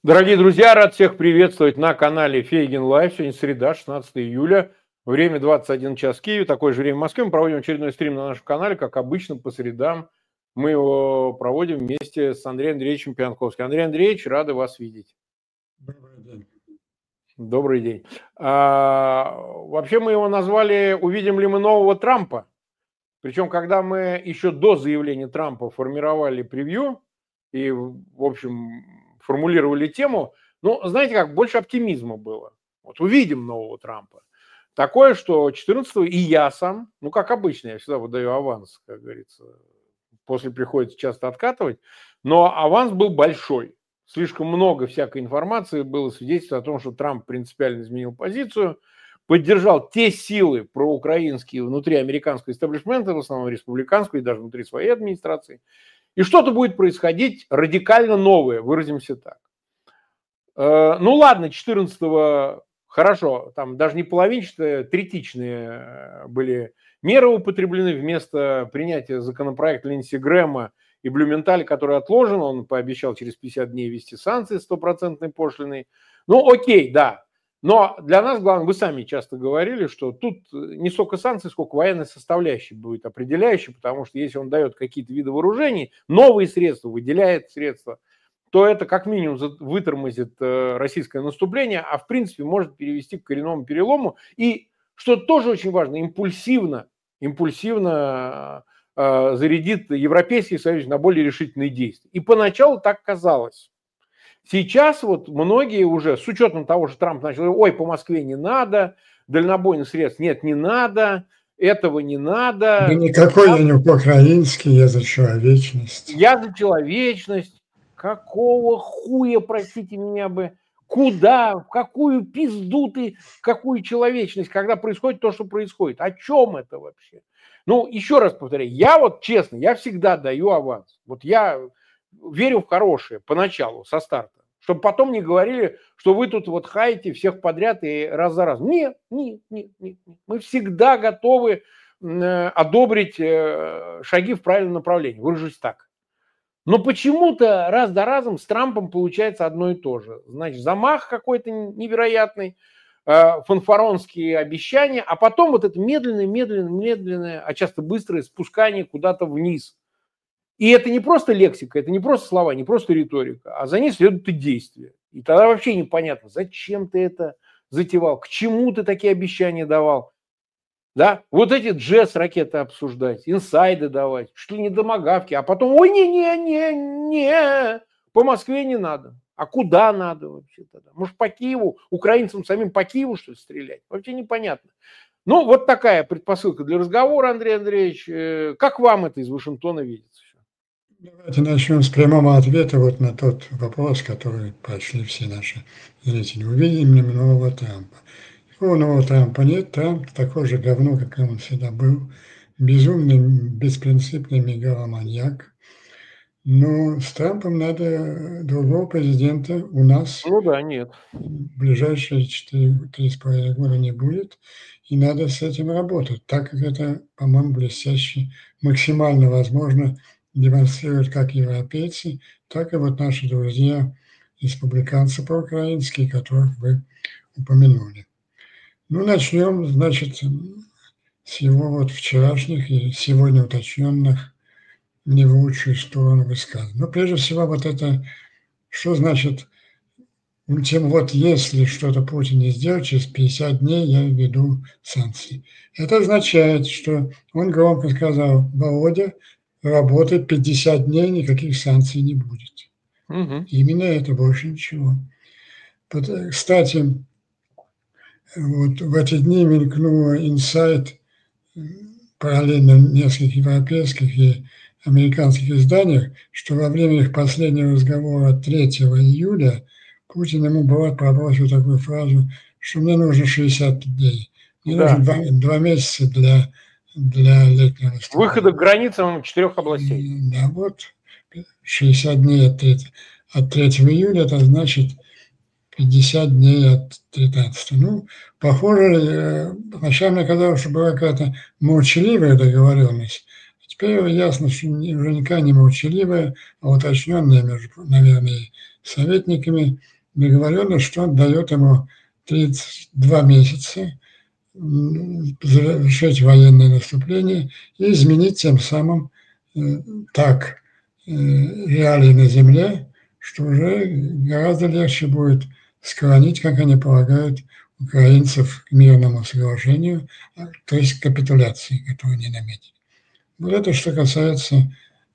Дорогие друзья, рад всех приветствовать на канале Фейгин Лайв. Сегодня среда, 16 июля, время 21 час в Киеве, такое же время в Москве. Мы проводим очередной стрим на нашем канале, как обычно, по средам. Мы его проводим вместе с Андреем Андреевичем Пьянковским. Андрей Андреевич, рады вас видеть. Добрый день. Добрый день. Вообще мы его назвали «Увидим ли мы нового Трампа?». Причем, когда мы еще до заявления Трампа формировали превью и, в общем, формулировали тему, ну, знаете как, больше оптимизма было. Вот увидим нового Трампа. Такое, что 14-го и я сам, ну, как обычно, я всегда выдаю аванс, как говорится, после приходится часто откатывать, но аванс был большой. Слишком много всякой информации было свидетельство о том, что Трамп принципиально изменил позицию, поддержал те силы проукраинские внутри американского истеблишмента, в основном республиканского и даже внутри своей администрации. И что-то будет происходить радикально новое, выразимся так. Ну ладно, 14-го хорошо, там даже не половинчатые, третичные были меры употреблены вместо принятия законопроекта Линдси Грэма и Блюменталя, который отложен, он пообещал через 50 дней ввести санкции 100% пошлиной. Ну окей, да. Но для нас главное, вы сами часто говорили, что тут не столько санкции, сколько военной составляющей будет определяющей, потому что если он дает какие-то виды вооружений, новые средства, выделяет средства, то это как минимум вытормозит российское наступление, а в принципе может перевести к коренному перелому. И, что тоже очень важно, импульсивно зарядит Европейский Союз на более решительные действия. И поначалу так казалось. Сейчас вот многие уже, с учетом того, что Трамп начал, ой, по Москве не надо, дальнобойных средств нет, не надо, этого не надо. Да никакой я не по-украински, я за человечность. Я за человечность. Какого хуя, простите меня бы, куда, в какую пизду ты, в какую человечность, когда происходит то, что происходит? О чем это вообще? Ну, еще раз повторяю, я вот честно, я всегда даю аванс. Вот я верю в хорошее поначалу, со старта. Чтобы потом не говорили, что вы тут вот хаете всех подряд и раз за разом. Нет. Мы всегда готовы одобрить шаги в правильном направлении. Выражусь так. Но почему-то раз за разом с Трампом получается одно и то же. Значит, замах какой-то невероятный, фанфаронские обещания, а потом вот это медленное, а часто быстрое спускание куда-то вниз. И это не просто лексика, это не просто слова, не просто риторика, а за ней следуют и действия. И тогда вообще непонятно, зачем ты это затевал, к чему ты такие обещания давал. Да, вот эти джесс-ракеты обсуждать, инсайды давать, что ли не домогавки, а потом, ой, не, по Москве не надо. А куда надо вообще тогда? Может, по Киеву, украинцам самим по Киеву, что ли, стрелять? Вообще непонятно. Ну, вот такая предпосылка для разговора, Андрей Андреевич. Как вам это из Вашингтона видится? Давайте начнем с прямого ответа вот на тот вопрос, который прочли все наши зрители. Увидим ли мы нового Трампа? Никакого нового Трампа нет. Трамп такой же говно, как он всегда был. Безумный, беспринципный мегаломаньяк. Но с Трампом надо другого президента у нас. Ну да, нет. В ближайшие 3,5 года не будет. И надо с этим работать, так как это, по-моему, блестяще, максимально возможно демонстрируют как европейцы, так и вот наши друзья, республиканцы проукраинские, которых вы упомянули. Ну, начнем, значит, с его вот вчерашних и сегодня уточненных не в лучшую сторону высказываний. Но прежде всего вот это, что значит, тем вот если что-то Путин не сделает, через 50 дней я введу санкции. Это означает, что он громко сказал: Володя, работай 50 дней, никаких санкций не будет. Угу. Именно это, больше ничего. Кстати, вот в эти дни мелькнуло инсайт параллельно в нескольких европейских и американских изданиях, что во время их последнего разговора 3 июля Путин ему пробросил такую фразу, что мне нужно 60 дней, мне нужно 2 месяца для летнего наступления. Выхода к границам 4 областей. Да, вот 60 дней от 3 июля, это значит 50 дней от 13. Ну, похоже, сначала мне казалось, что была какая-то молчаливая договоренность. Теперь ясно, что уже никакая не молчаливая, а уточненная между, наверное, советниками договоренность, что он дает ему 32 месяца завершить военное наступление и изменить тем самым так реалии на земле, что уже гораздо легче будет склонить, как они полагают, украинцев к мирному соглашению, то есть к капитуляции, которую они наметили. Вот это что касается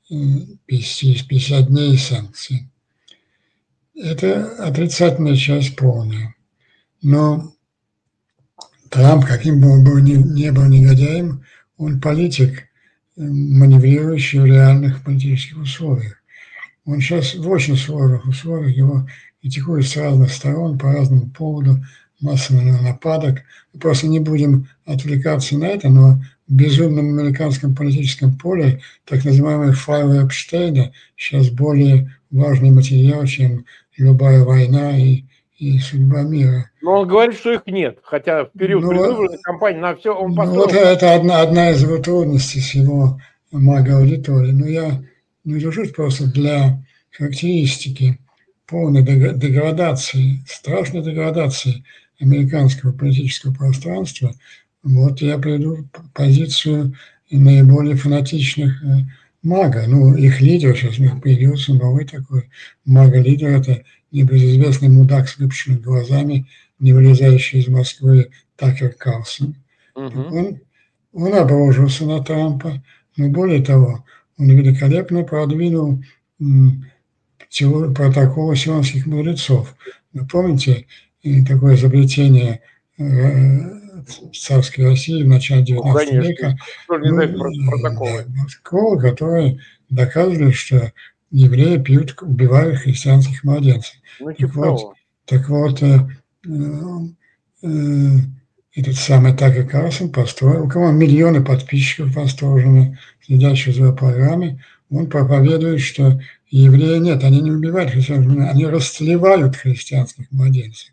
50 дней санкций. Это отрицательная часть полная. Но Трамп, каким бы он ни был негодяем, он политик, маневрирующий в реальных политических условиях. Он сейчас в очень сложных условиях, его критикуют с разных сторон, по разному поводу, масса нападок. Мы просто не будем отвлекаться на это, но в безумном американском политическом поле так называемые файлы Эпштейна сейчас более важный материал, чем любая война и судьба мира. Но он говорит, что их нет, хотя в период предвыборной кампании на все он построил. Вот это одна из его трудностей с его мага-аудиторией. Но я не держусь просто для характеристики полной деградации, страшной деградации американского политического пространства. Вот я приведу позицию наиболее фанатичных мага. Ну, их лидер, сейчас у них появился новый такой мага-лидер, это небезызвестный мудак с выпущенными глазами, не вылезающий из Москвы Такер Карлсон. Он обрушился на Трампа, но более того, он великолепно продвинул протокол сионских мудрецов. Вы помните такое изобретение царской России в начале XIX века? Протокол, который доказывает, что евреи убивают христианских младенцев. Так вот, этот самый Такер Карлсон построил, у кого миллионы подписчиков восторжены, следящих за программой, он проповедует, что евреи нет, они не убивают христианских младенцев, они растлевают христианских младенцев.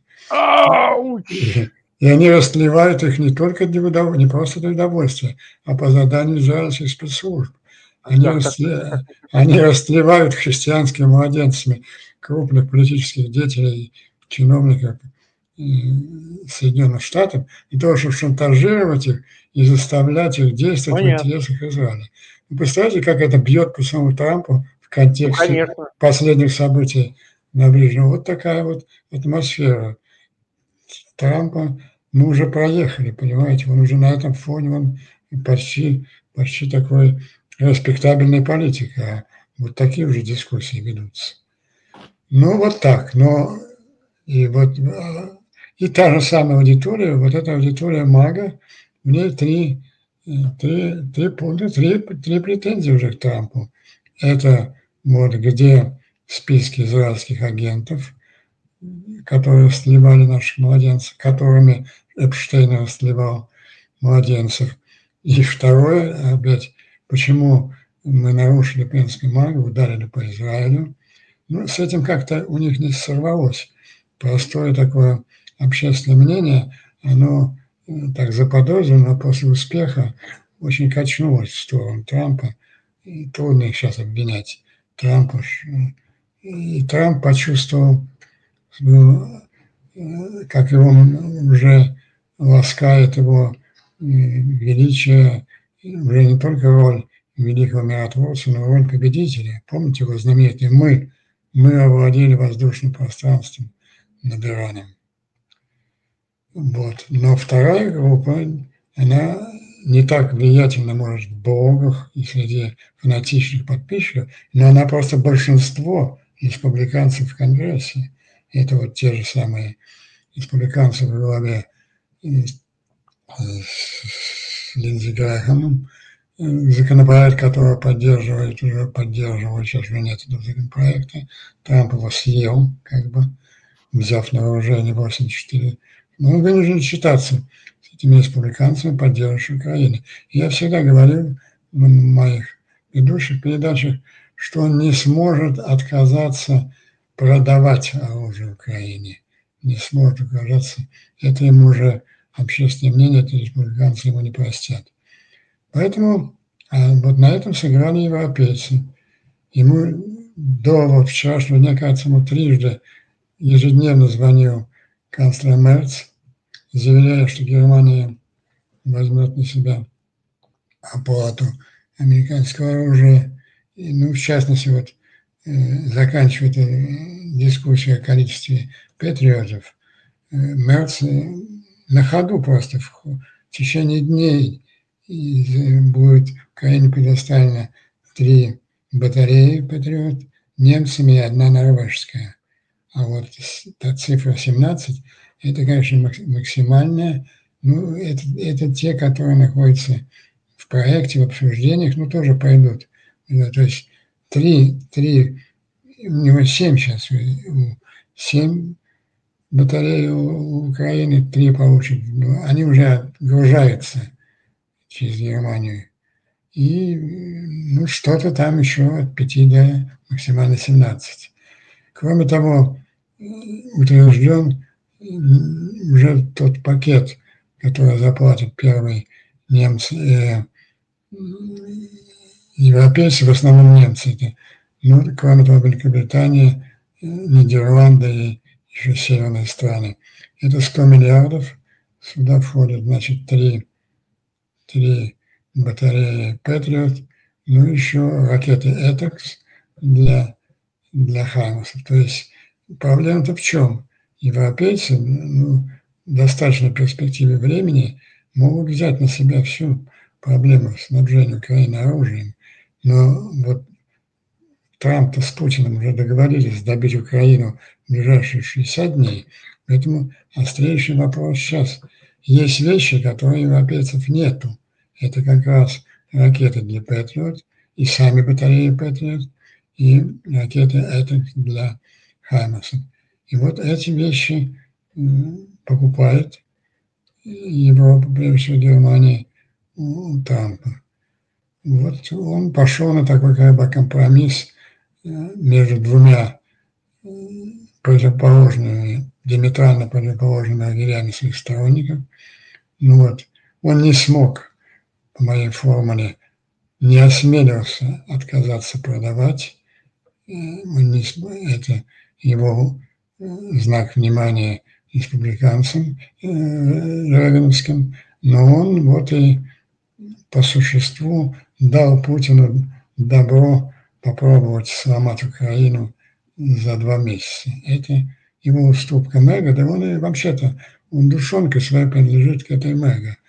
И они растлевают их не только для удовольствия, не просто для удовольствия, а по заданию израильских спецслужб. Они растлевают христианскими младенцами крупных политических деятелей, чиновников Соединенных Штатов, и то, чтобы шантажировать их и заставлять их действовать в интересах Израиля. Вы представляете, как это бьет по самому Трампу в контексте последних событий на Ближнем? Вот такая вот атмосфера Трампа. Мы уже проехали, понимаете, он уже на этом фоне, он почти такой респектабельный политик, а вот такие уже дискуссии ведутся. Ну, вот так, но и та же самая аудитория, вот эта аудитория мага, у нее три претензии уже к Трампу. Это вот где списки израильских агентов, которые сливали наших младенцев, которыми Эпштейн расливал младенцев. И второе, опять, почему мы нарушили принцип мага, ударили по Израилю. Ну, с этим как-то у них не сорвалось. Простое такое общественное мнение, оно так заподозрено после успеха очень качнулось в сторону Трампа. И трудно их сейчас обвинять. Трампа. И Трамп почувствовал, как его уже ласкает его величие, уже не только роль великого миротворца, но и роль победителя. Помните его знаменитый «Мы овладели воздушным пространством над Ираном». Вот. Но вторая группа, она не так влиятельна, может, в блогах и среди фанатичных подписчиков, но она просто большинство республиканцев в Конгрессе. Это вот те же самые республиканцы во главе с Линдзи Грэхэмом, законопроект, который уже поддерживает, сейчас уже нет этого законопроекта. Трамп его съел, как бы, взяв на вооружение 84. Но он вынужден считаться с этими республиканцами, поддерживающими Украину. И я всегда говорил в моих предыдущих передачах, что он не сможет отказаться продавать оружие Украине. Не сможет отказаться. Это ему уже общественное мнение, это республиканцы ему не простят. Поэтому вот на этом сыграли европейцы. Ему до вчерашнего дня, кажется, ему трижды ежедневно звонил канцлер Мерц, заверяя, что Германия возьмет на себя оплату американского оружия. И, ну, в частности, вот заканчивает дискуссию о количестве патриотов. Мерц на ходу просто в течение дней будет Украине предоставлено 3 батареи «Патриот» немцами и 1 норвежская. А вот та цифра 17 – это, конечно, максимальная. Ну, это те, которые находятся в проекте, в обсуждениях, ну, тоже пойдут. То есть 3, у него 7 сейчас, 7 батареи у Украины, 3 получат. Они уже отгружаются через Германию. И, ну, что-то там еще от 5 до максимально 17. Кроме того, утвержден уже тот пакет, который заплатят первые немцы, европейцы, в основном немцы. Это, ну, кроме того, Великобритания, Нидерланды и еще северные страны. Это 100 миллиардов. Сюда входят, значит, 3 батареи «Патриот», ну, еще ракеты «Этакс» для «Хаймарсов». То есть проблема-то в чем? Европейцы, ну, в достаточной перспективе времени могут взять на себя всю проблему снабжения Украины оружием. Но вот Трамп-то с Путиным уже договорились добить Украину в ближайшие 60 дней, поэтому острейший вопрос сейчас. Есть вещи, которые у европейцев нету. Это как раз ракеты для «Патриот» и сами батареи «Патриот», и ракеты это для «Хаймарсов». И вот эти вещи покупает Европа, прежде всего Германия, у Трампа. Вот он пошел на такой как бы компромисс между двумя противоположными, диаметрально противоположными лагерями своих сторонников. Ну вот, он не смог, по моей формуле, не осмелился отказаться продавать. Это его знак внимания республиканцам рейгановским, но он вот и по существу дал Путину добро попробовать сломать Украину за 2 месяца. Это его уступка МЭГА, да он и вообще-то, он душонкой своей принадлежит к этой МЭГА,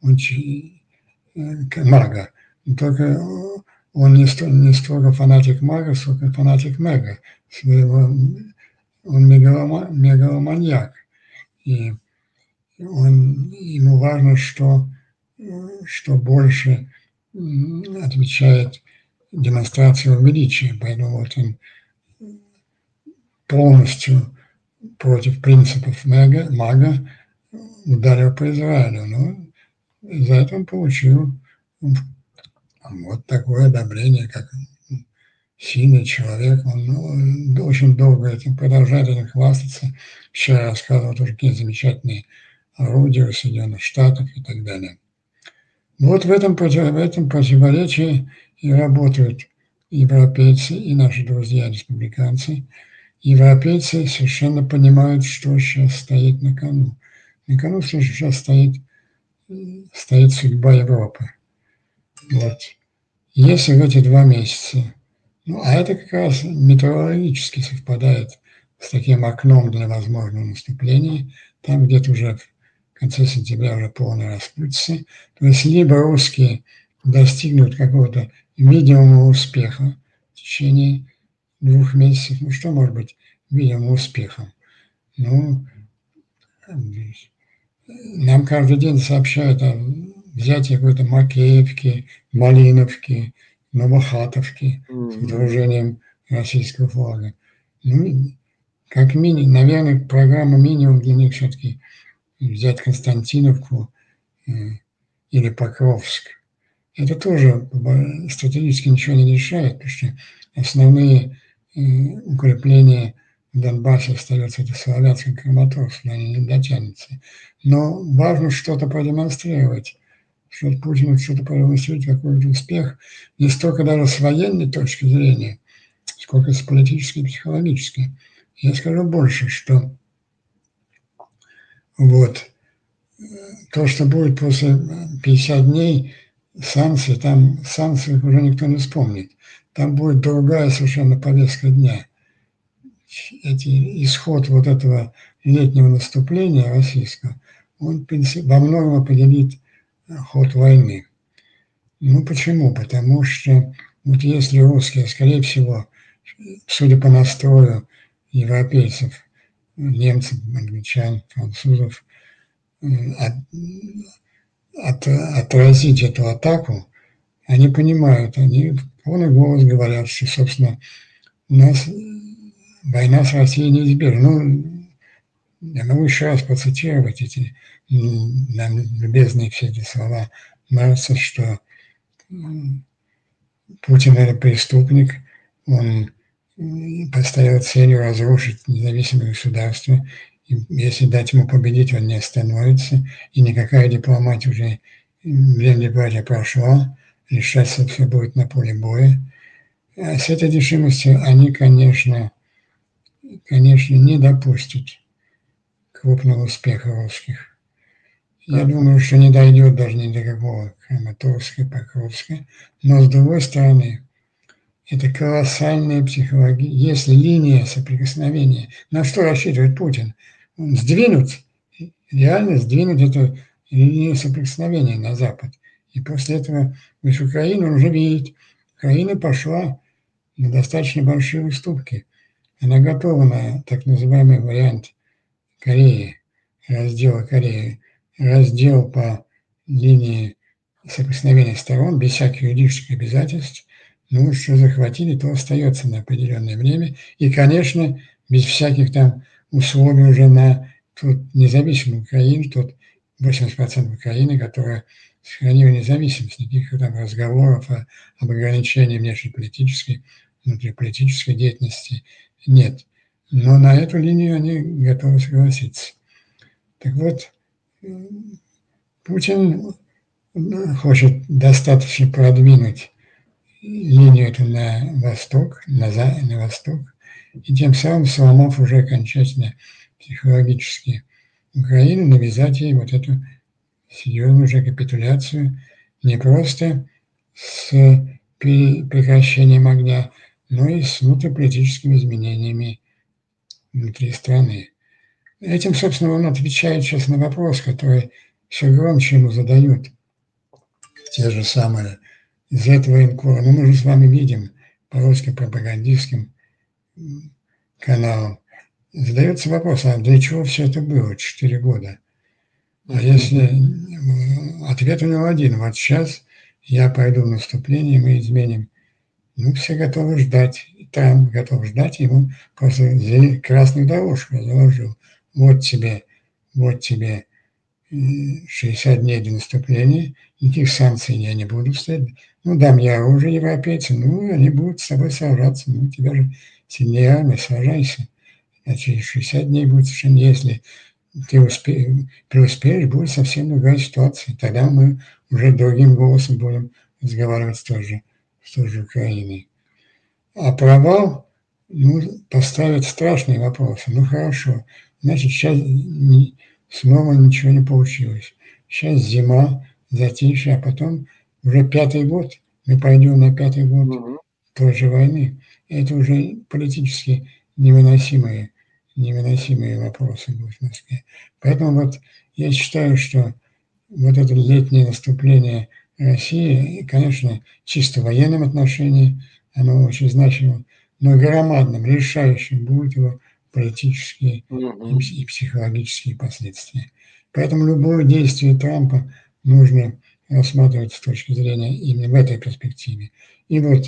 к МАГА. Только он не столько фанатик МАГА, сколько фанатик МЭГА. Он мегаломаньяк. И ему важно, что больше отвечает демонстрация величия. Поэтому вот он полностью против принципов МАГА ударил по Израилю. Но за это он получил вот такое одобрение, как сильный человек. Он очень долго этим продолжает этим хвастаться. Вчера рассказывал тоже, какие замечательные орудия у Соединенных Штатов и так далее. Вот в этом противоречии и работают европейцы и наши друзья республиканцы. Европейцы совершенно понимают, что сейчас стоит на кону. На кону сейчас стоит судьба Европы. Вот. Если в эти 2 месяца, ну, а это как раз метеорологически совпадает с таким окном для возможного наступления, там где-то уже в конце сентября уже полное распутье. То есть либо русские достигнут какого-то видимого успеха в течение 2 месяцев. Ну, что может быть видимым успехом? Ну, нам каждый день сообщают о взятии какой-то Макеевки, Малиновки, Новохатовки с водружением российского флага. Ну, как минимум, наверное, программа минимум для них все-таки взять Константиновку или Покровск. Это тоже стратегически ничего не решает, потому что основные укрепления в Донбассе остается это Славянск и Краматорск, они не дотянутся. Но важно что-то продемонстрировать, что Путину что-то продемонстрировать, какой-то успех, не столько даже с военной точки зрения, сколько с политической и психологической. Я скажу больше, что вот то, что будет после 50 дней санкций, там санкций уже никто не вспомнит. Там будет другая совершенно повестка дня. Исход вот этого летнего наступления российского, он во многом определит ход войны. Ну почему? Потому что вот если русские, скорее всего, судя по настрою европейцев, немцев, англичан, французов, отразить эту атаку, они понимают, они в полный голос говорят, что, собственно, война с Россией неизбежна. Ну, я могу еще раз процитировать эти нам любезные все эти слова Марса, что Путин – это преступник, он поставил целью разрушить независимое государство. И если дать ему победить, он не остановится, и никакая дипломатия уже, время дипломатия прошла, решаться все будет на поле боя. А с этой решимостью они, конечно, не допустят крупного успеха русских. Я думаю, что не дойдет даже ни до какого Краматорска, Покровска. Но с другой стороны, это колоссальная психология. Если линия соприкосновения, на что рассчитывает Путин? Он реально сдвинуть эту линию соприкосновения на Запад. И после этого, то есть Украину он уже видит. Украина пошла на достаточно большие уступки. Она готова на так называемый вариант Кореи, раздела Кореи, раздел по линии соприкосновения сторон, без всяких юридических обязательств. Ну, что захватили, то остается на определенное время. И, конечно, без всяких там условий уже на тот независимую Украину, тот 80% Украины, которая сохранила независимость, никаких там разговоров об ограничении внутриполитической деятельности нет. Но на эту линию они готовы согласиться. Так вот, Путин хочет достаточно продвинуть линию эту на восток, на восток, и тем самым сломав уже окончательно психологически Украину, навязать ей вот эту серьезную уже капитуляцию не просто с прекращением огня, но и с внутриполитическими изменениями внутри страны. Этим, собственно, он отвечает сейчас на вопрос, который все громче ему задают те же самые Z-военкоры. Но мы же с вами видим по русским пропагандистским каналам. Задается вопрос, а для чего все это было 4 года? А если ответ у него один, вот сейчас я пойду в наступление, мы изменим. Ну, все готовы ждать. Трамп готов ждать, ему просто красную дорожку заложил. Вот тебе 60 дней до наступления, никаких санкций я не буду ставить. Ну, дам я оружие европейцам, ну, они будут с тобой сражаться. Ну, у тебя же сильнее армия, сражайся. А через 60 дней будет совершенно, если ты преуспеешь, будет совсем другая ситуация. Тогда мы уже другим голосом будем разговаривать с той же Украиной. А провал, поставит страшные вопросы. Ну, хорошо, значит, сейчас снова ничего не получилось. Сейчас зима, затишье, а потом уже 5-й год, мы пойдем на 5-й год той же войны. Это уже политически невыносимые вопросы будут в Москве. Поэтому вот я считаю, что вот это летнее наступление России, конечно, чисто в военном отношении, оно очень значимо, но громадным, решающим будет его политические и психологические последствия. Поэтому любое действие Трампа нужно рассматривать с точки зрения именно в этой перспективе. И вот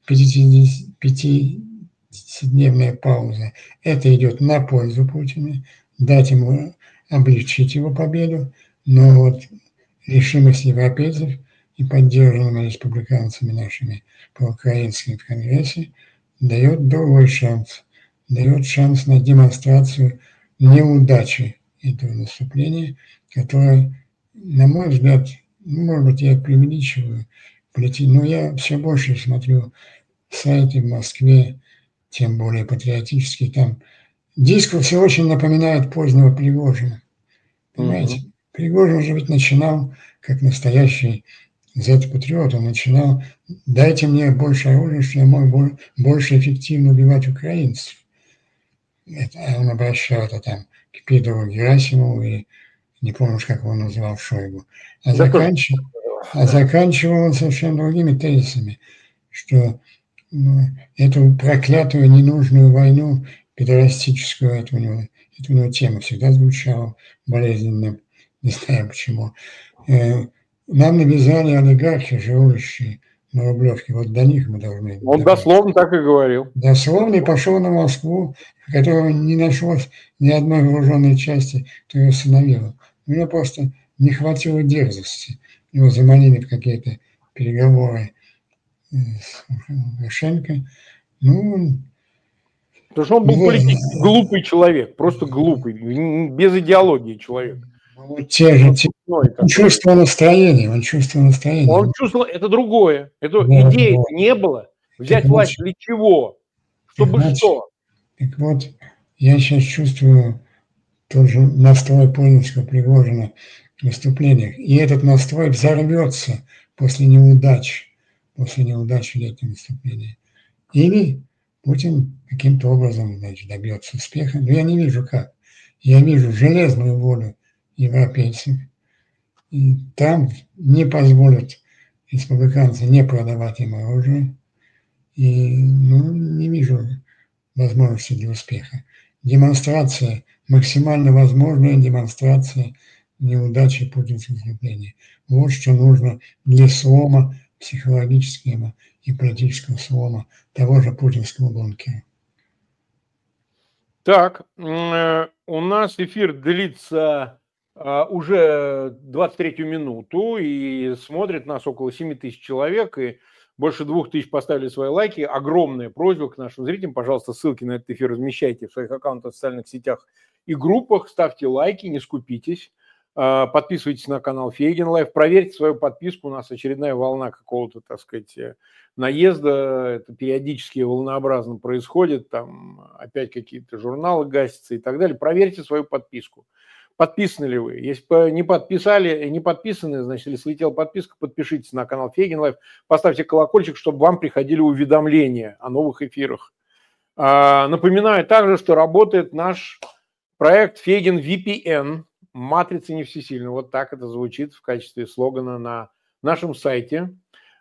50-дневная пауза, это идет на пользу Путина, дать ему облегчить его победу, но вот решимость европейцев и поддержанными республиканцами нашими проукраинскими в Конгрессе дает другой шанс. Дает шанс на демонстрацию неудачи этого наступления, которое, на мой взгляд, может быть, я преувеличиваю, но я все больше смотрю сайты в Москве, тем более патриотические, там диск все очень напоминает позднего Пригожина. Понимаете? Мгм. Пригожин же ведь начинал как настоящий зет-патриот, он начинал: «Дайте мне больше оружия, что я мог больше эффективно убивать украинцев». Это он обращал это там к Петру Герасимову и не помню уж, как его называл, Шойгу. А Я тоже. заканчивал он совершенно другими тезисами, что эту проклятую ненужную войну, педерастическую, это у него тема всегда звучала болезненно, не знаю почему. Нам навязали олигархи, живущие на Рублевке, вот до них мы должны Он добраться. дословно так и говорил. Дословно и пошел на Москву, в которой не нашлось ни одной вооруженной части, кто его остановил. У него просто не хватило дерзости. Его заманили в какие-то переговоры с Лукашенко. Ну, Потому что он был политически глупый человек, просто глупый, без идеологии человек. вот те же, Он он чувствовал настроение, Он чувствовал, это другое. Это Да, идеи вот. не было. Так Взять вот, власть для чего? так Чтобы вот, что? так вот, я сейчас чувствую тот же настрой Путинского Пригожина в выступлениях. И этот настрой взорвется после неудачи летнего выступления. Или Путин каким-то образом, значит, добьется успеха. Но я не вижу как. Я вижу железную волю европейцев. И Трамп не позволит республиканцам не продавать им оружие. И не вижу возможности для успеха. Демонстрация, максимально возможная демонстрация неудачи путинского выступления. Вот что нужно для слома психологического и политического слома того же путинского банкира. Так, у нас эфир длится уже 23-ю минуту, и смотрит нас около 7 тысяч человек, и больше 2 тысяч поставили свои лайки. Огромная просьба к нашим зрителям, пожалуйста, ссылки на этот эфир размещайте в своих аккаунтах в социальных сетях и группах, ставьте лайки, не скупитесь. Подписывайтесь на канал Фейгин Лайв, проверьте свою подписку, у нас очередная волна какого-то, так сказать, наезда, это периодически волнообразно происходит, там опять какие-то журналы гасятся и так далее. Проверьте свою подписку. Подписаны ли вы? Если не подписали, не подписаны, значит, если слетела подписка, подпишитесь на канал Фейгин Лайв, поставьте колокольчик, чтобы вам приходили уведомления о новых эфирах. Напоминаю также, что работает наш проект Фейгин VPN, матрица не всесильна. Вот так это звучит в качестве слогана на нашем сайте,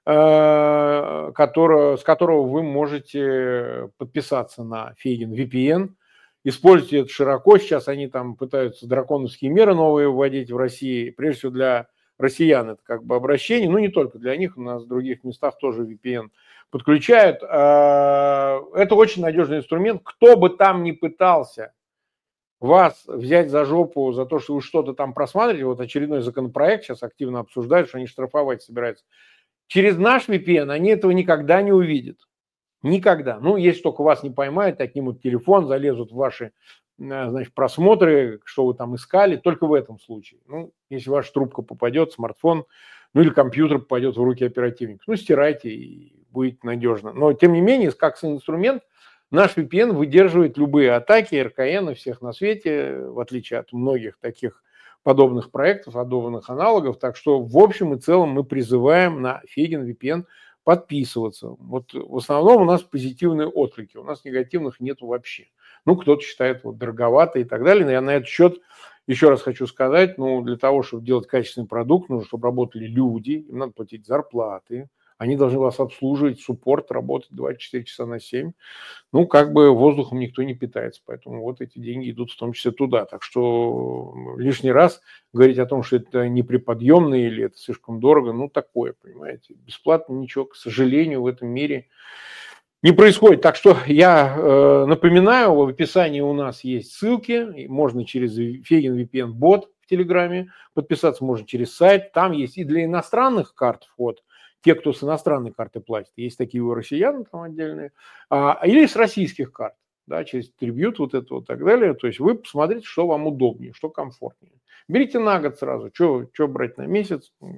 с которого вы можете подписаться на Фейгин VPN. Используйте это широко. Сейчас они там пытаются драконовские меры новые вводить в России. Прежде всего для россиян это как бы обращение. Ну, не только для них. У нас в других местах тоже VPN подключают. Это очень надежный инструмент. Кто бы там ни пытался вас взять за жопу за то, что вы что-то там просматриваете, вот очередной законопроект сейчас активно обсуждают, что они штрафовать собираются. Через наш VPN они этого никогда не увидят. Никогда. Ну, если только вас не поймают, отнимут телефон, залезут в ваши, значит, просмотры, что вы там искали, только в этом случае. Ну, если ваша трубка попадет, смартфон, ну или компьютер попадет в руки оперативника, ну, стирайте, и будет надежно. Но, тем не менее, как инструмент, наш VPN выдерживает любые атаки РКН всех на свете, в отличие от многих таких подобных проектов, подобных аналогов. Так что, в общем и целом, мы призываем на Фейгин VPN подписываться. Вот в основном у нас позитивные отклики, у нас негативных нет вообще. Ну, кто-то считает вот дороговато и так далее. Но я на этот счет еще раз хочу сказать, для того, чтобы делать качественный продукт, нужно, чтобы работали люди, им надо платить зарплаты, они должны вас обслуживать, суппорт, работать 24 часа на 7. Как бы воздухом никто не питается, поэтому вот эти деньги идут в том числе туда. Так что лишний раз говорить о том, что это неприподъемно или это слишком дорого, такое, понимаете. Бесплатно ничего, к сожалению, в этом мире не происходит. Так что я напоминаю, в описании у нас есть ссылки, можно через Фейгин VPN бот в Телеграме подписаться, можно через сайт, там есть и для иностранных карт вход, те, кто с иностранной карты платит, есть такие у россиян там отдельные, или с российских карт, да, через трибьют вот это вот так далее. То есть вы посмотрите, что вам удобнее, что комфортнее. Берите на год сразу, что брать на месяц,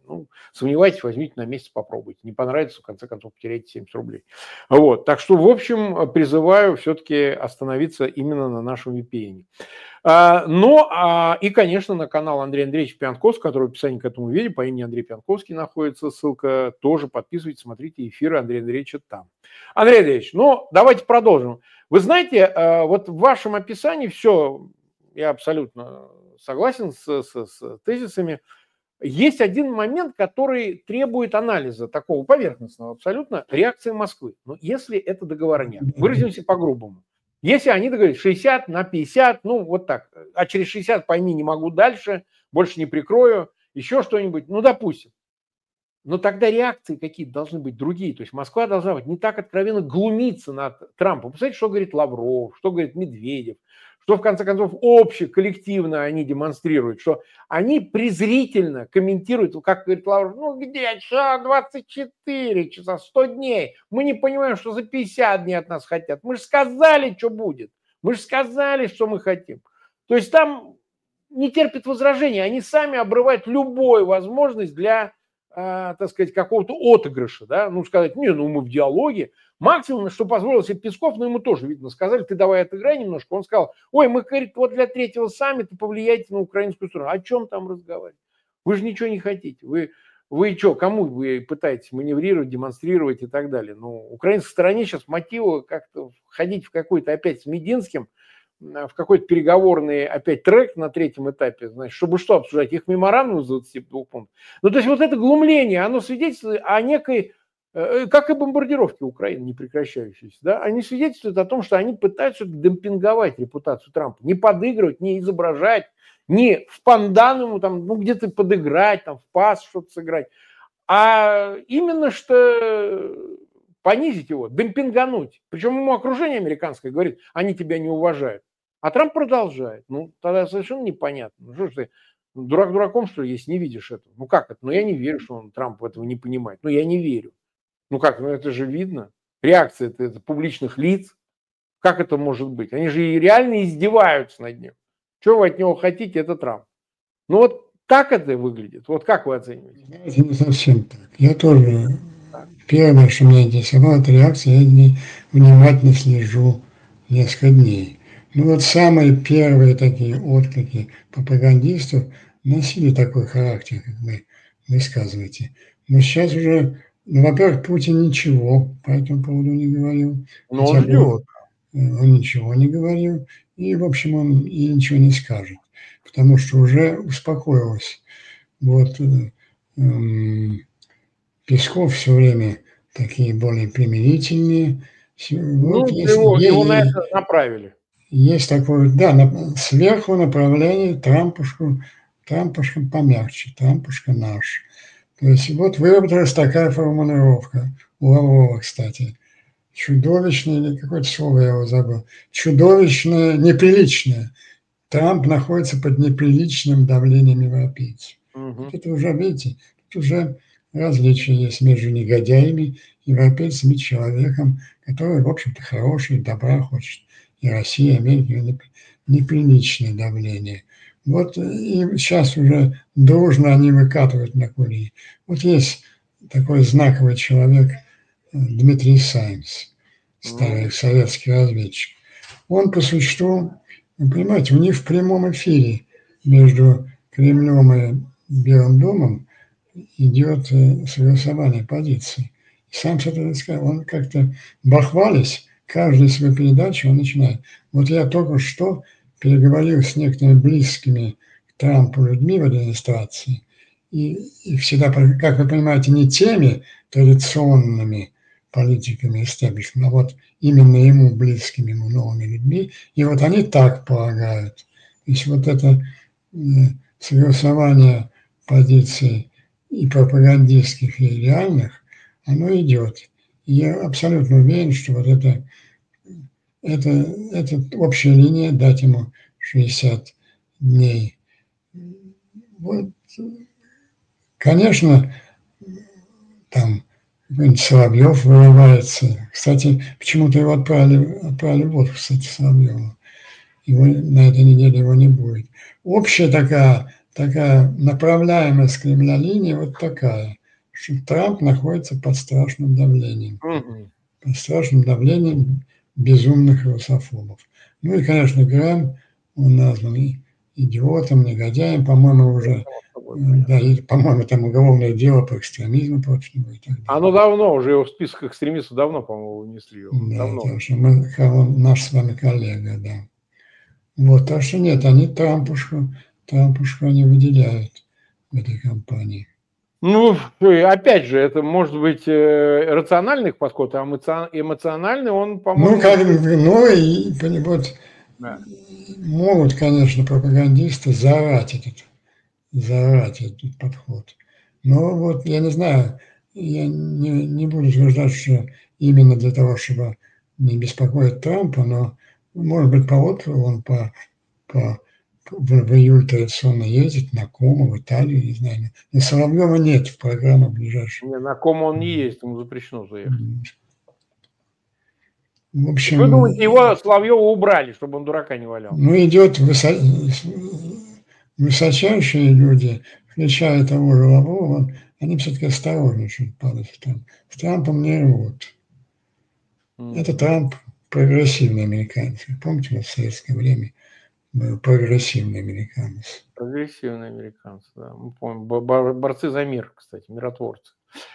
Ну, сомневайтесь, возьмите на месяц, попробуйте. Не понравится, в конце концов, потеряете 70 рублей. Вот. Так что, в общем, призываю все-таки остановиться именно на нашем VPN. И, конечно, на канал Андрея Андреевича Пьянковского, который в описании к этому видео по имени Андрей Пьянковский находится, ссылка, тоже подписывайтесь, смотрите эфиры Андрея Андреевича там. Андрей Андреевич, давайте продолжим. Вы знаете, вот в вашем описании все, я абсолютно согласен с тезисами. Есть один момент, который требует анализа, такого поверхностного абсолютно, реакции Москвы. Но если это договора нет, выразимся по-грубому. Если они договорились 60 на 50, вот так, а через 60 пойми, не могу дальше, больше не прикрою, еще что-нибудь, допустим. Но тогда реакции какие-то должны быть другие. То есть Москва должна быть не так откровенно глумиться над Трампом. Посмотрите, что говорит Лавров, что говорит Медведев, что в конце концов коллективно они демонстрируют, что они презрительно комментируют, как говорит Лавров, где, часа 24, часа 100 дней, мы не понимаем, что за 50 дней от нас хотят. Мы же сказали, что будет, мы же сказали, что мы хотим. То есть там не терпит возражения, они сами обрывают любую возможность для, так сказать, какого-то отыгрыша, да, сказать, мы в диалоге. Максимум, что позволил себе Песков, ему тоже, видно, сказали, ты давай отыграй немножко. Он сказал, мы, говорит, вот для 3-го саммита повлияйте на украинскую сторону. О чем там разговаривать? Вы же ничего не хотите. Вы что, кому вы пытаетесь маневрировать, демонстрировать и так далее? Украинской стороне сейчас мотива как-то входить в какой-то опять с Мединским, в какой-то переговорный опять трек на 3-м этапе, значит, чтобы что обсуждать? Их меморандум из 22 пунктов. То есть вот это глумление, оно свидетельствует о некой, как и бомбардировки Украины, не прекращающиеся, да, они свидетельствуют о том, что они пытаются демпинговать репутацию Трампа, не подыгрывать, не изображать, не в пандан ему там, где-то подыграть, там, в пас что-то сыграть, а именно что понизить его, демпингануть. Причем ему окружение американское говорит, они тебя не уважают. А Трамп продолжает. Тогда совершенно непонятно. Что ж ты, дурак дураком, что ли, если не видишь этого? Как это? Я не верю, что Трамп этого не понимает. Я не верю. Это же видно. Реакция это публичных лиц. Как это может быть? Они же и реально издеваются над ним. Что вы от него хотите, это Трамп. Так это выглядит. Как вы оцениваете? Это не совсем так. Я тоже, первое, что меня интересовало, это реакция, я внимательно слежу несколько дней. Самые первые такие отклики пропагандистов носили такой характер, как вы высказываете. Но сейчас уже, во-первых, Путин ничего по этому поводу не говорил. Он ждет. Он ничего не говорил, и, в общем, он и ничего не скажет, потому что уже успокоилось. Песков все время такие более примирительные. Его на это направили. Есть такое, сверху направление Трампушка помягче, Трампушка наш. То есть выработалась такая формулировка у Лаврова, кстати. Чудовищное, или какое-то слово я его забыл. Чудовищное, неприличное. Трамп находится под неприличным давлением европейцев. Это уже, видите, тут уже различия есть между негодяями, европейцами, человеком, который, в общем-то, хороший, добра хочет. И Россия, и Америка, неприличное давление. И сейчас уже дружно они выкатывают на кури. Есть такой знаковый человек Дмитрий Сайнс, старый советский разведчик. Он по существу, вы понимаете, у них в прямом эфире между Кремлем и Белым домом идет согласование позиций. Сам он как-то бахвались, каждую свою передачу он начинает. Я только что переговорил с некоторыми близкими к Трампу людьми в администрации, и всегда, как вы понимаете, не теми традиционными политиками истеблишмента, а именно ему близкими, ему новыми людьми, и они так полагают. То есть это согласование позиций и пропагандистских, и реальных, оно идет. И я абсолютно уверен, что это общая линия, дать ему 60 дней. Конечно, там Соловьев вырывается. Кстати, почему-то его отправили в отпуск, кстати, Соловьева. На этой неделе его не будет. Общая такая такая направляемость Кремля линия вот такая, что Трамп находится под страшным давлением. Под страшным давлением безумных русофобов. Ну и, конечно, Грэм, он назван идиотом, негодяем, по-моему, уже, да, по-моему, там уголовное дело по экстремизму против него и так далее. Оно давно, уже его в список экстремистов давно, по-моему, внесли. Да, давно. потому что он наш с вами коллега, да. Вот, так что нет, они Трампушку они выделяют в этой кампании. Ну, опять же, это может быть рациональный подход, а эмоциональный он, по-моему... Ну, как, ну и вот да. Могут, конечно, пропагандисты заорать этот подход. Но вот я не знаю, я не буду утверждать, что именно для того, чтобы не беспокоить Трампа, но, может быть, по отзыву он в июль традиционно ездит на Комо, в Италию, не знаю. Но Соловьева нет в программах ближайших. Не, на Комо он не ездит, ему запрещено заехать. В общем, вы думаете, его Соловьева убрали, чтобы он дурака не валял? Ну, идет высочайшие люди, включая того же Лаврова, они все-таки осторожничают с Трампом не рвут. Это Трамп прогрессивный американец. Помните, у нас в советское время был прогрессивный американец. Прогрессивный американец, да. Мы помним. Борцы за мир, кстати, миротворцы.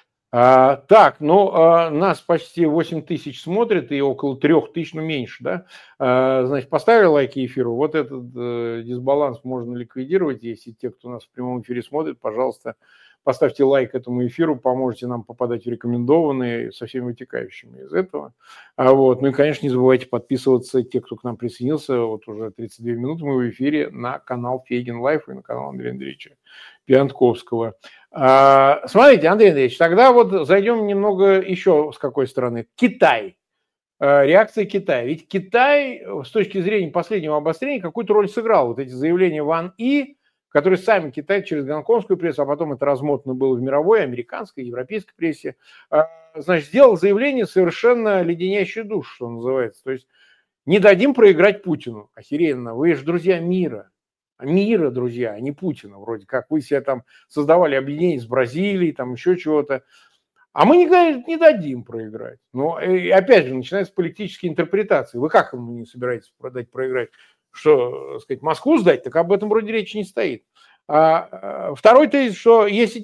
Так, нас почти 8 тысяч смотрит и около 3 тысяч, ну меньше, да? Значит, поставили лайки эфиру. Вот этот дисбаланс можно ликвидировать, если те, кто нас в прямом эфире смотрит, пожалуйста, поставьте лайк этому эфиру, поможете нам попадать в рекомендованные со всеми вытекающими из этого. Ну и, конечно, не забывайте подписываться, те, кто к нам присоединился, вот уже 32 минуты мы в эфире, на канал Фейгин Лайф и на канал Андрея Андреевича Пьянковского. Смотрите, Андрей Андреевич, тогда вот зайдем немного еще с какой стороны. Китай. Реакция Китая. Ведь Китай с точки зрения последнего обострения какую-то роль сыграл. Вот эти заявления Ван И, которые сами Китай через гонконгскую прессу, а потом это размотано было в мировой, американской, европейской прессе, значит, сделал заявление совершенно леденящее душу, что называется. То есть не дадим проиграть Путину. Охеренно. Вы же друзья мира. Мира, друзья, а не Путина вроде как. Вы себе там создавали объединение с Бразилией, там еще чего-то. А мы не дадим проиграть. Но и опять же начинается политические интерпретации. Вы как ему не собираетесь проиграть? Что, сказать, Москву сдать? Так об этом вроде речи не стоит. Второй тезис, что если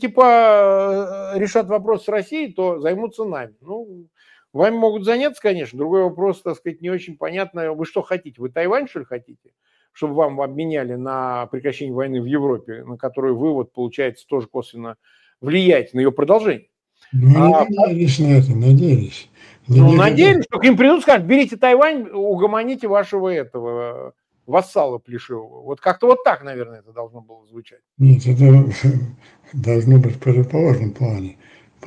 типа решат вопрос с Россией, то займутся нами. Ну, вами могут заняться, конечно. Другой вопрос, так сказать, не очень понятно. Вы что хотите? Вы Тайвань, что ли, хотите? Чтобы вам обменяли на прекращение войны в Европе, на которую вы, вот, получается, тоже косвенно влияете на ее продолжение. Ну, надеялись на это, надеялись. Надеялись, что к ним придут и скажут, берите Тайвань, угомоните вашего этого вассала плешивого. Вот как-то вот так, наверное, это должно было звучать. Нет, это должно быть в противоположном плане.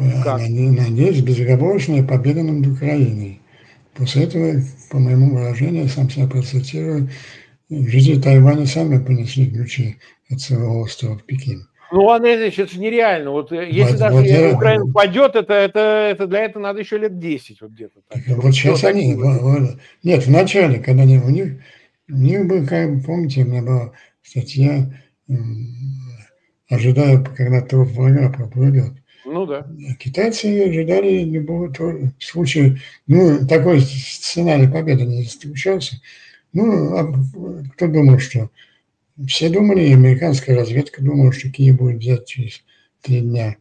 Надеюсь, безоговорочная победа над Украиной. После этого, по моему выражению, сам себя процитирую, жители Тайваня сами принесли ключи от своего острова в Пекин. Ну, Андрей Ильич, это же нереально. Вот если даже Украина падет, это для этого надо еще лет 10 вот где-то. Так. Вот сейчас они... Нет, вначале, когда у них был, как помните, у меня была статья «Ожидая, когда труп врага проплывет». Ну да. Китайцы ожидали любого случая. Ну, такой сценарий победы не случался. Ну, а кто думал, что... Все думали, и американская разведка думала, что Киев будет взять через 3 дня.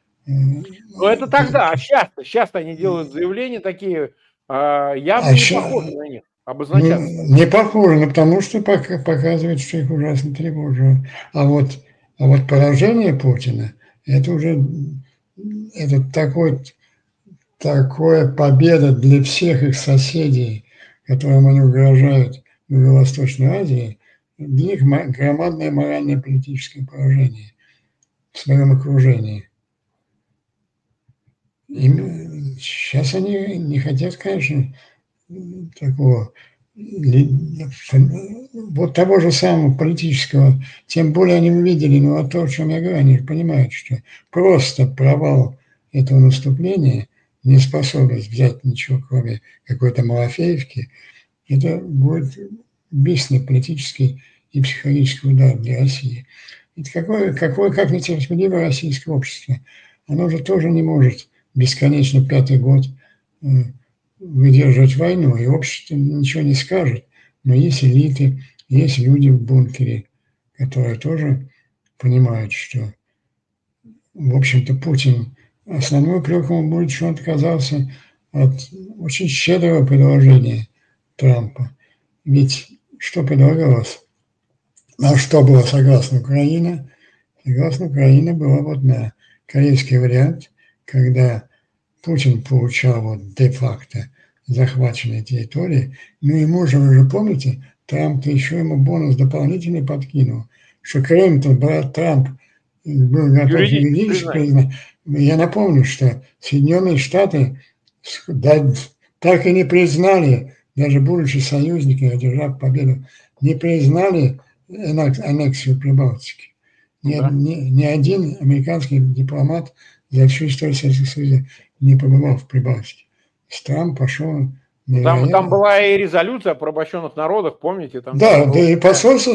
Ну, это тогда, а сейчас они делают заявления такие, явно не похожи на них, обозначаться. Ну, не похожи, но потому что показывает, что их ужасно тревожит. А вот поражение Путина, это уже такое победа для всех их соседей, которым они угрожают в Юго-Восточной Азии, для них громадное моральное политическое поражение в своем окружении. И сейчас они не хотят, конечно, такого вот того же самого политического, тем более они увидели, то, о чем я говорю, они понимают, что просто провал этого наступления, неспособность взять ничего, кроме какой-то Малафеевки, это будет убийственный политический и психологический удар для России. Это как нетерпеливое российское общество. Оно же тоже не может бесконечно 5-й год выдерживать войну, и общество ничего не скажет. Но есть элиты, есть люди в бункере, которые тоже понимают, что, в общем-то, Путин, основной упрек ему будет, что он отказался от очень щедрого предложения Трампа. Ведь что предлагалось? На что была согласна Украина? Согласна Украина была вот на корейский вариант, когда Путин получал вот де-факто захваченные территории. Ну и ему же, вы же помните, Трамп-то еще ему бонус дополнительный подкинул, что Крым-то брат Трамп был готов юридически признать. Я напомню, что Соединенные Штаты так и не признали, даже будучи союзниками, одержав победу, не признали аннексию Прибалтики. Ни один американский дипломат за всю историю Советского Союза не побывал в Прибалтике. Трамп пошел... Там была и резолюция о порабощенных народах, помните? Там да, да, и посольство,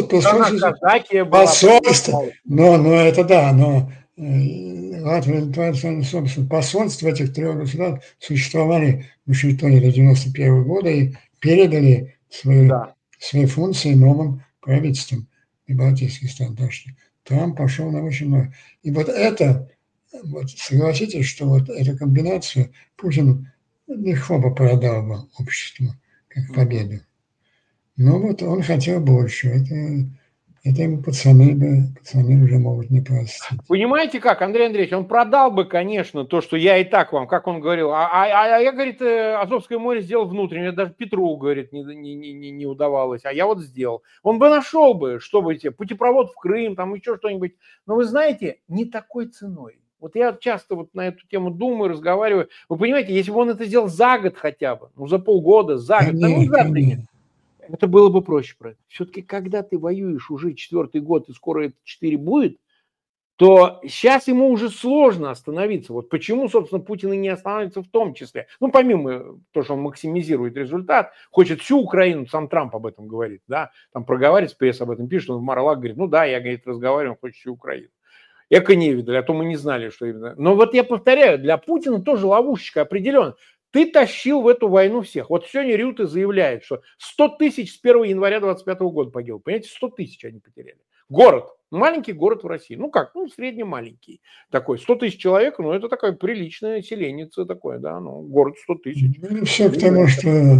но это да, но Латвия, Литва, собственно, посольства этих 3 государств существовали в Вашингтоне до 1991 года и передали свои функции новым правительствам прибалтийских стран. Так что Трамп пошел на очень много. И вот это, вот согласитесь, что вот эту комбинацию Путин легко бы продал бы обществу как победу. Но вот он хотел больше. Это ему пацаны уже могут не простить. Понимаете как, Андрей Андреевич, он продал бы, конечно, то, что я и так вам, как он говорил, я, говорит, Азовское море сделал внутреннее, даже Петру, говорит, не удавалось, а я вот сделал. Он бы нашел бы, чтобы путепровод в Крым, там еще что-нибудь. Но вы знаете, не такой ценой. Вот я часто вот на эту тему думаю, разговариваю. Вы понимаете, если бы он это сделал за год хотя бы, за полгода, за год, это было бы проще. Все-таки, когда ты воюешь уже 4-й год, и скоро это 4 будет, то сейчас ему уже сложно остановиться. Вот почему, собственно, Путин и не останавливается в том числе. Ну, помимо того, что он максимизирует результат, хочет всю Украину, сам Трамп об этом говорит, да, там проговаривает, пресса об этом пишет, он в Мар-а-Лаго говорит, ну да, я, говорит, разговариваю, он хочет всю Украину. Эко не видали, а то мы не знали, что именно. Но вот я повторяю, для Путина тоже ловушечка определенно. Ты тащил в эту войну всех. Вот сегодня Рюте заявляет, что 100 тысяч с 1 января 2025 года погибло. Понимаете, 100 тысяч они потеряли. Город. Маленький город в России. Ну как? Ну, средне маленький. Такой. 100 тысяч человек, ну это такое приличное селенница такое, да. Ну, город 100 тысяч. Ну, все потому, что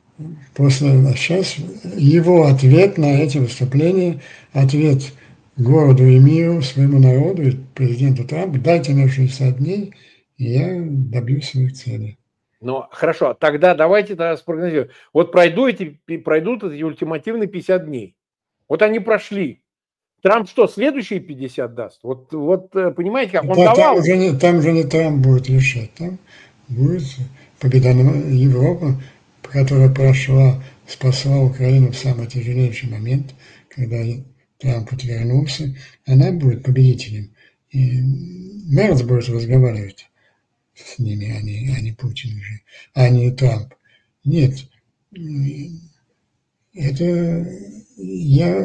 сейчас его ответ на эти выступления, ответ городу и миру, своему народу, и президенту Трампу, дайте мне 60 дней, и я добьюсь своих целей. Ну, хорошо, тогда давайте спрогнозируем. Вот пройдут эти ультимативные 50 дней. Вот они прошли. Трамп что, следующие 50 даст? Вот понимаете, как он давал? Там же не Трамп будет решать. Там будет победоносная Европа, которая спасла Украину в самый тяжелейший момент, когда Трамп отвернулся. Она будет победителем. И Мерц будет разговаривать с ними, а не Путин уже, а не Трамп. Нет, это я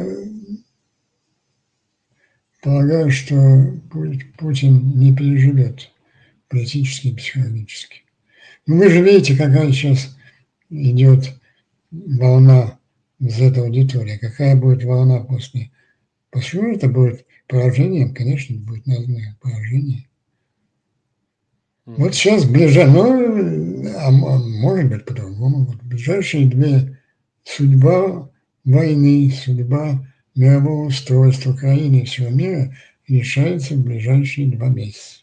полагаю, что Путин не переживет политически и психологически. Но вы же видите, какая сейчас идет волна из этой аудитории. Какая будет волна после? Почему это будет поражением? Конечно, будет названо поражение. Вот сейчас может быть по-другому. Вот ближайшие 2 судьба войны, судьба мирового устройства Украины и всего мира решается в ближайшие 2 месяца.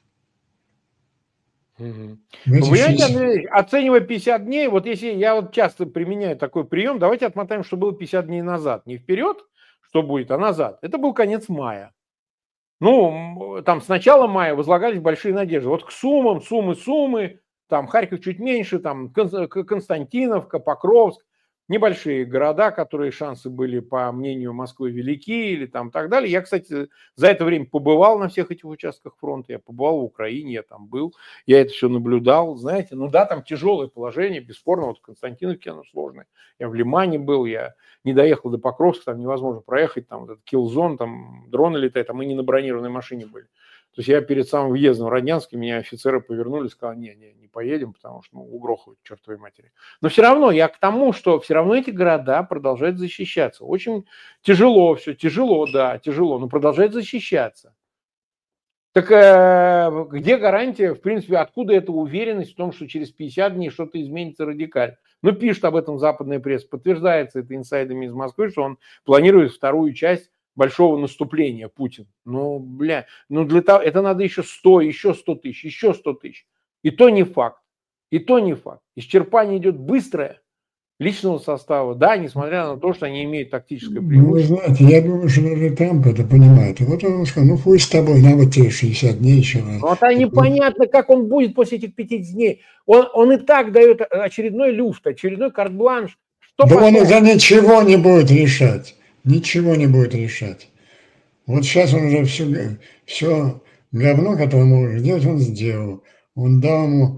Вы понимаете, Андрей, оценивая 50 дней, вот если я вот часто применяю такой прием, давайте отмотаем, что было 50 дней назад. Не вперед, что будет, а назад. Это был конец мая. Ну, там с начала мая возлагались большие надежды. Вот к Суммы, там Харьков чуть меньше, там Константиновка, Покровск. небольшие города, которые шансы были, по мнению Москвы, велики или там так далее. Я, кстати, за это время побывал на всех этих участках фронта, я побывал в Украине, я там был, я это все наблюдал, знаете, ну да, там тяжелое положение, бесспорно, вот в Константиновке оно сложное, я в Лимане был, я не доехал до Покровска, там невозможно проехать, там вот этот киллзон, там дроны летают, а мы не на бронированной машине были. То есть я перед самым въездом в Роднянске, меня офицеры повернули и сказали, не поедем, потому что угрохают, чертовой матери. Но все равно я к тому, что все равно эти города продолжают защищаться. Очень тяжело все, тяжело, да, тяжело, но продолжают защищаться. Так где гарантия, в принципе, откуда эта уверенность в том, что через 50 дней что-то изменится радикально? Ну, пишет об этом западная пресса, подтверждается это инсайдами из Москвы, что он планирует вторую часть большого наступления Путин. Ну, для того, это надо еще 100 тысяч, еще 100 тысяч. И то не факт. И то не факт. Исчерпание идет быстрое личного состава, да, несмотря на то, что они имеют тактическое преимущество. Ну, вы знаете, я думаю, что даже Трамп это понимает. И вот он сказал, ну, хуй с тобой, на вот тебе 60 дней еще. Ну, а непонятно, как он будет после этих 50 дней. Он и так дает очередной люфт, очередной карт-бланш. Да он уже ничего не будет решать. Ничего не будет решать. Вот сейчас он уже все говно, которое может сделать, он сделал. Он дал ему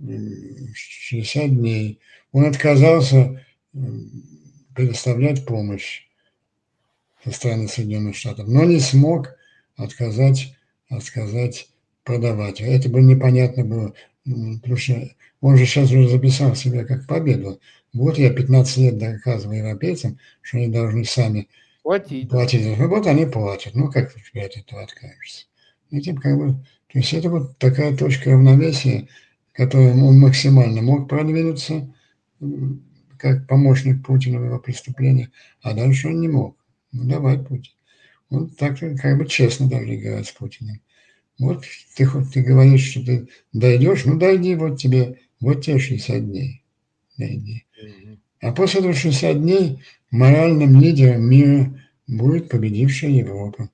60 дней. Он отказался предоставлять помощь со стороны Соединенных Штатов, но не смог отказать продавать. Это бы непонятно было, потому что он же сейчас уже записал себя как победу. Вот я 15 лет доказываю европейцам, что они должны сами платить. Ну вот они платят. Ну как ты от этого откажешься? Этим как бы, то есть это вот такая точка равновесия, которой он максимально мог продвинуться как помощник Путина в его преступлении, а дальше он не мог. Ну давай, Путин. Вот так как бы честно должны говорить с Путиным. Вот ты говоришь, что ты дойдешь, ну дойди, вот тебе 60 дней. Дойди. А после этого 60 дней моральным лидером мира будет победившая Европа.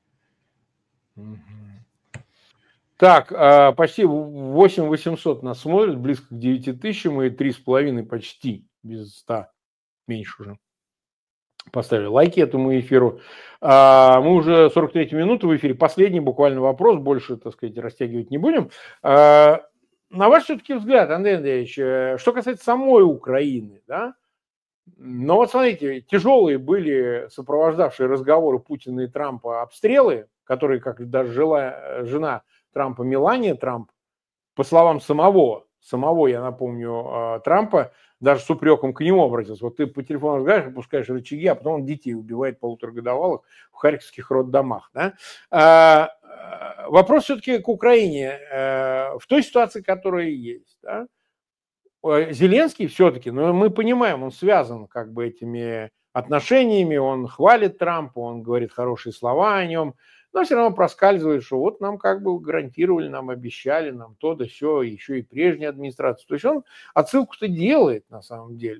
Так, почти 8800 нас смотрят, близко к 9000, мы 3,5 почти, без 100, меньше уже. Поставили лайки этому эфиру. Мы уже 43 минуты в эфире. Последний буквально вопрос, больше, так сказать, растягивать не будем. На ваш все-таки взгляд, Андрей Андреевич, что касается самой Украины, да, но вот смотрите, тяжелые были сопровождавшие разговоры Путина и Трампа обстрелы, которые, как даже жена Трампа Мелания Трамп, по словам самого, я напомню, Трампа, даже с упреком к нему обратился. Вот ты по телефону разговариваешь, опускаешь рычаги, а потом он детей убивает полуторагодовалых в харьковских роддомах. Да? Вопрос все-таки к Украине. В той ситуации, которая есть. Да? Зеленский все-таки, но мы понимаем, он связан как бы этими отношениями, он хвалит Трампа, он говорит хорошие слова о нем, но все равно проскальзывает, что вот нам как бы гарантировали, нам обещали, нам то да сё, еще и прежняя администрация. То есть он отсылку-то делает на самом деле.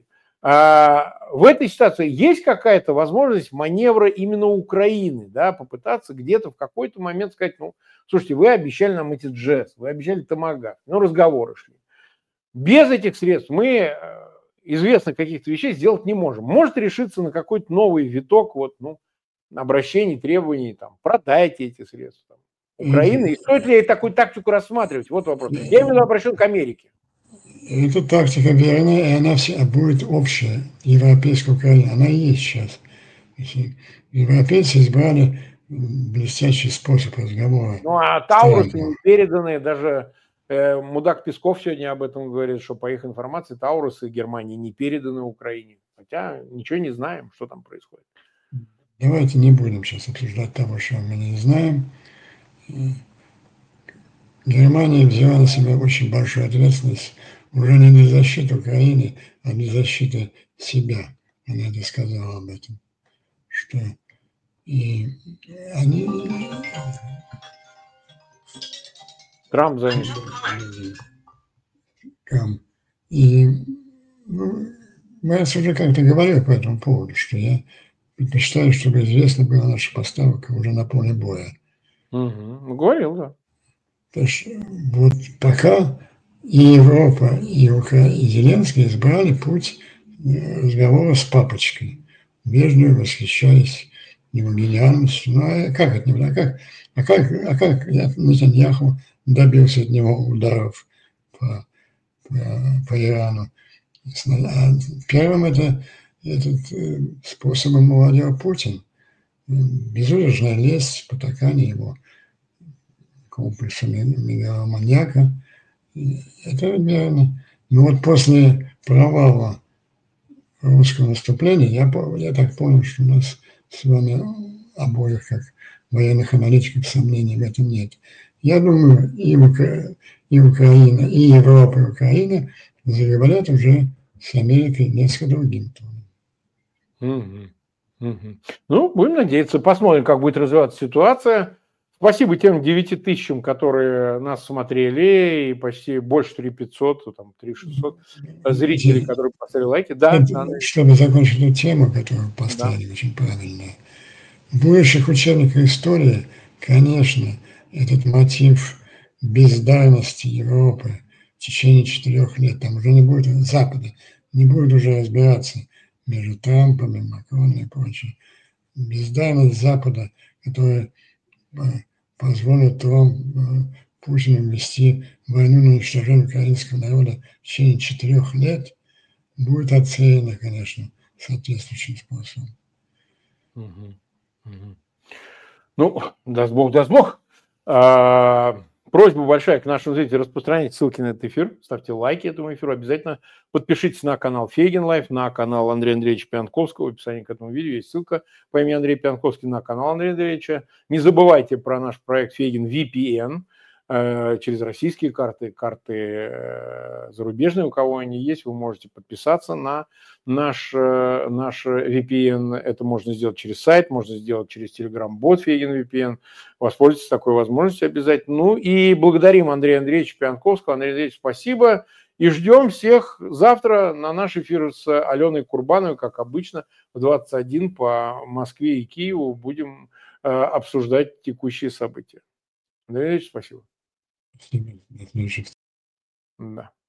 В этой ситуации есть какая-то возможность маневра именно Украины, да, попытаться где-то в какой-то момент сказать, ну, слушайте, вы обещали нам эти джесс, вы обещали томагавк, ну, разговоры шли. Без этих средств мы известно каких-то вещей сделать не можем. Может решиться на какой-то новый виток, вот, ну, обращений, требований, там, продайте эти средства Украины. И стоит ли такую тактику рассматривать? Вот вопрос. Я именно обращен к Америке. Эта тактика верная, и она вся будет общая, европейская Украина, она и есть сейчас. Европейцы избрали блестящий способ разговора. Ну, а Таурусы не переданные, даже мудак Песков сегодня об этом говорит, что по их информации Таурусы Германии не переданы Украине. Хотя ничего не знаем, что там происходит. Давайте не будем сейчас обсуждать того, что мы не знаем. Германия взяла на себя очень большую ответственность уже не для защиты Украины, а для защиты себя. Она это сказала об этом. Что и они... Трамп занят. И я уже как-то говорил по этому поводу, что я предпочитаю, чтобы известно была наша поставка уже на поле боя. Говорил, да. То есть вот пока и Европа, и Украина, и Зеленский избрали путь разговора с папочкой, вежливо восхищаясь его гениальностью. Ну, а как это не как Нетаньяху добился от него ударов по Ирану? Первым способом овладел Путин. Безудержная лесть, потакание его комплекса мегаломаньяка. Это верно. Но вот после провала русского наступления, я так понял, что у нас с вами обоих, как военных аналитиков, сомнений в этом нет. Я думаю, и Украина, и Европа, и Украина заговорят уже с Америкой несколько другим тоном. Ну, будем надеяться. Посмотрим, как будет развиваться ситуация. Спасибо тем 9 тысячам, которые нас смотрели, и почти больше 3500, там 3600 зрителей, которые поставили лайки. Да, чтобы закончить эту тему, которую поставили, очень правильно. В будущих учебниках истории, конечно, этот мотив бездарности Европы в течение 4 лет, там уже не будет Запада, не будет уже разбираться между Трампом и Макроном и прочее. Бездарность Запада, которая позволит Путину вести войну на уничтожение украинского народа в течение 4 лет, будет оценена, конечно, соответствующим способом. Ну, даст Бог, даст Бог. Просьба большая к нашим зрителям распространять ссылки на этот эфир. Ставьте лайки этому эфиру. Обязательно подпишитесь на канал Фейгин Лайф, на канал Андрея Андреевича Пьянковского. В описании к этому видео есть ссылка по имени Андрей Пьянковский на канал Андрея Андреевича. Не забывайте про наш проект Фейгин VPN. Через российские карты зарубежные, у кого они есть, вы можете подписаться на наш VPN. Это можно сделать через сайт, можно сделать через Telegram-бот Фейгин VPN. Воспользуйтесь такой возможностью обязательно. Ну и благодарим Андрея Андреевича Пьянковского. Андрей Андреевич, спасибо. И ждем всех завтра на наш эфир с Аленой Курбановой, как обычно, в 21 по Москве и Киеву. Будем обсуждать текущие события. Андрей Андреевич, спасибо. Спасибо. Да.